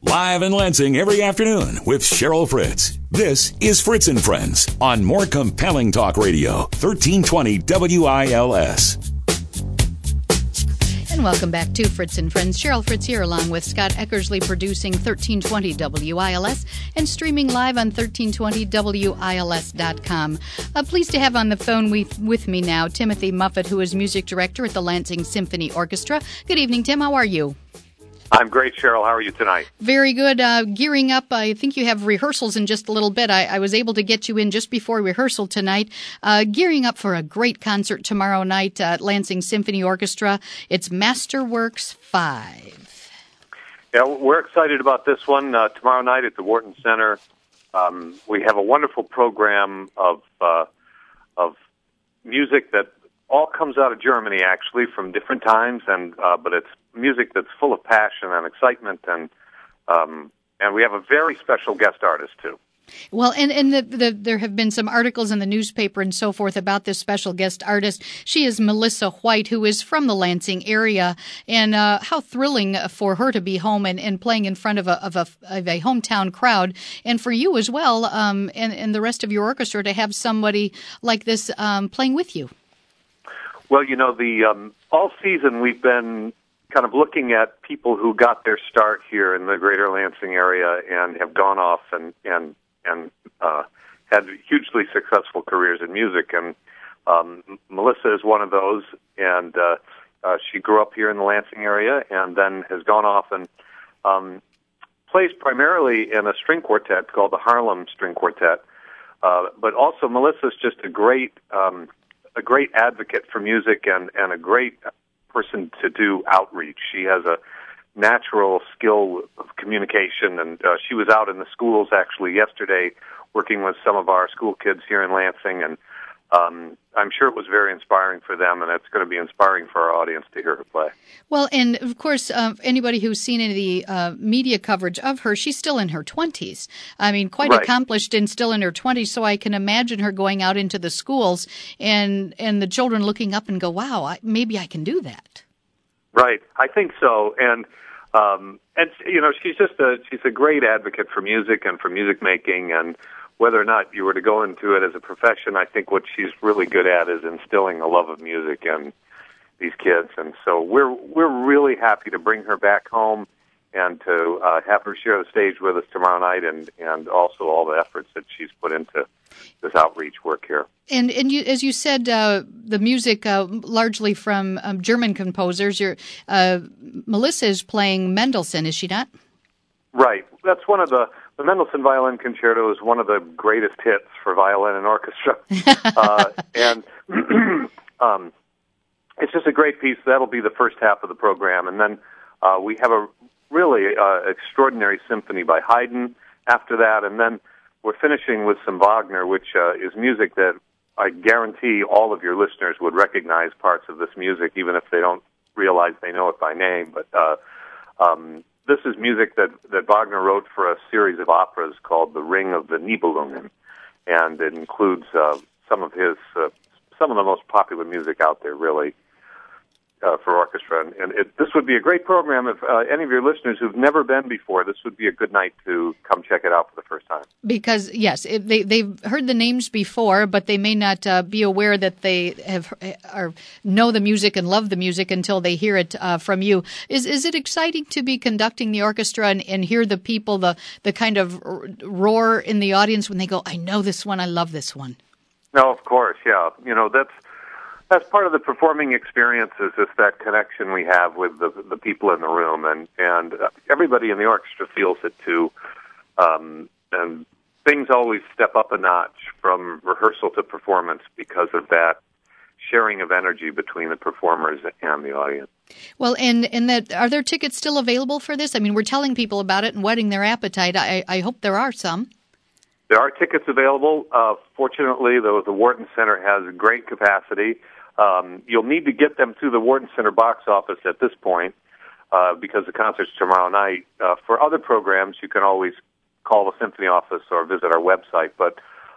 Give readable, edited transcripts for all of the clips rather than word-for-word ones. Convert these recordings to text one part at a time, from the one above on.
Live in Lansing every afternoon with Cheryl Fritz. This is Fritz and Friends on more compelling talk radio, 1320 WILS. And welcome back to Fritz and Friends. Cheryl Fritz here along with Scott Eckersley producing 1320 WILS and streaming live on 1320WILS.com. Pleased to have on the phone with me now Timothy Muffett, who is music director at the Lansing Symphony Orchestra. Good evening, Tim. How are you? I'm great, Cheryl. How are you tonight? Very good. Gearing up. I think you have rehearsals in just a little bit. I was able to get you in just before rehearsal tonight. Gearing up for a great concert tomorrow night at Lansing Symphony Orchestra. It's Masterworks 5. Yeah, we're excited about this one. Tomorrow night at the Wharton Center, we have a wonderful program of music that all comes out of Germany, actually, from different times, but it's music that's full of passion and excitement, and we have a very special guest artist too. Well, and there have been some articles in the newspaper and so forth about this special guest artist. She is Melissa White, who is from the Lansing area, and how thrilling for her to be home and playing in front of a hometown crowd, and for you as well, and the rest of your orchestra to have somebody like this playing with you. Well, you know, all season we've been kind of looking at people who got their start here in the greater Lansing area and have gone off and had hugely successful careers in music. And Melissa is one of those, and she grew up here in the Lansing area and then has gone off and plays primarily in a string quartet called the Harlem String Quartet. But also Melissa's just a great advocate for music and a great person to do outreach. She has a natural skill of communication, and she was out in the schools actually yesterday working with some of our school kids here in Lansing, and I'm sure it was very inspiring for them, and it's going to be inspiring for our audience to hear her play. Well, and of course, anybody who's seen any of the media coverage of her, she's still in her 20s. I mean, quite right. Accomplished and still in her 20s, so I can imagine her going out into the schools and the children looking up and go, wow, maybe I can do that. Right, I think so, and you know, she's a great advocate for music and for music making, and whether or not you were to go into it as a profession, I think what she's really good at is instilling a love of music in these kids. And so we're really happy to bring her back home and to have her share the stage with us tomorrow night, and also all the efforts that she's put into this outreach work here. And you, as you said, the music largely from German composers. Melissa is playing Mendelssohn, is she not? Right. That's one of the Mendelssohn Violin Concerto is one of the greatest hits for violin and orchestra. And it's just a great piece. That'll be the first half of the program. And then we have a really extraordinary symphony by Haydn after that. And then we're finishing with some Wagner, which is music that I guarantee all of your listeners would recognize parts of this music, even if they don't realize they know it by name. But this is music that Wagner wrote for a series of operas called The Ring of the Nibelungen, and it includes some of the most popular music out there, really, for orchestra. And this would be a great program if any of your listeners who've never been before, this would be a good night to come check it out for the first time. Because, yes, they've heard the names before, but they may not be aware that they know the music and love the music until they hear it from you. Is it exciting to be conducting the orchestra and hear the people, the kind of roar in the audience when they go, I know this one, I love this one? No, of course, yeah. You know, that's part of the performing experience, is just that connection we have with the people in the room, and everybody in the orchestra feels it too. And things always step up a notch from rehearsal to performance because of that sharing of energy between the performers and the audience. Well, and are there tickets still available for this? I mean, we're telling people about it and whetting their appetite. I hope there are some. There are tickets available. Fortunately, the Wharton Center has great capacity. You'll need to get them through the Wharton Center box office at this point because the concert's tomorrow night. For other programs, you can always call the symphony office or visit our website. But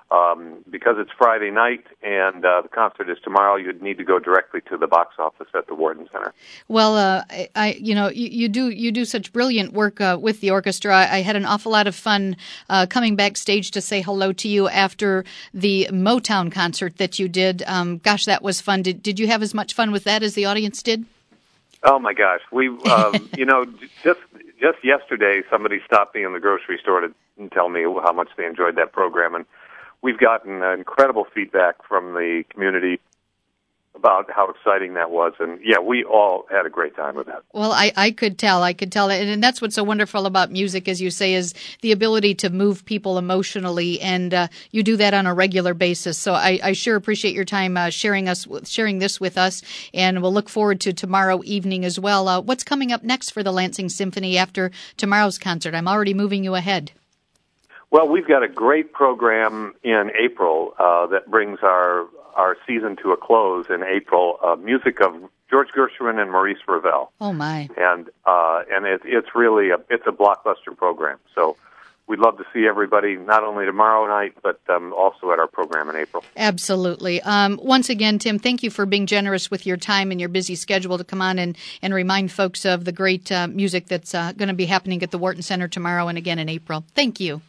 Because it's Friday night and the concert is tomorrow, you'd need to go directly to the box office at the Wharton Center. Well, you do such brilliant work with the orchestra. I had an awful lot of fun coming backstage to say hello to you after the Motown concert that you did. Gosh, that was fun. Did you have as much fun with that as the audience did? Oh my gosh, we just yesterday somebody stopped me in the grocery store to tell me how much they enjoyed that program, and we've gotten incredible feedback from the community about how exciting that was. And, yeah, we all had a great time with that. Well, I could tell. And that's what's so wonderful about music, as you say, is the ability to move people emotionally. And you do that on a regular basis. So I sure appreciate your time sharing this with us. And we'll look forward to tomorrow evening as well. What's coming up next for the Lansing Symphony after tomorrow's concert? I'm already moving you ahead. Well, we've got a great program in April that brings our season to a close in April. Music of George Gershwin and Maurice Ravel. Oh my! And it's really a blockbuster program. So we'd love to see everybody not only tomorrow night but also at our program in April. Absolutely. Once again, Tim, thank you for being generous with your time and your busy schedule to come on and remind folks of the great music that's going to be happening at the Wharton Center tomorrow and again in April. Thank you.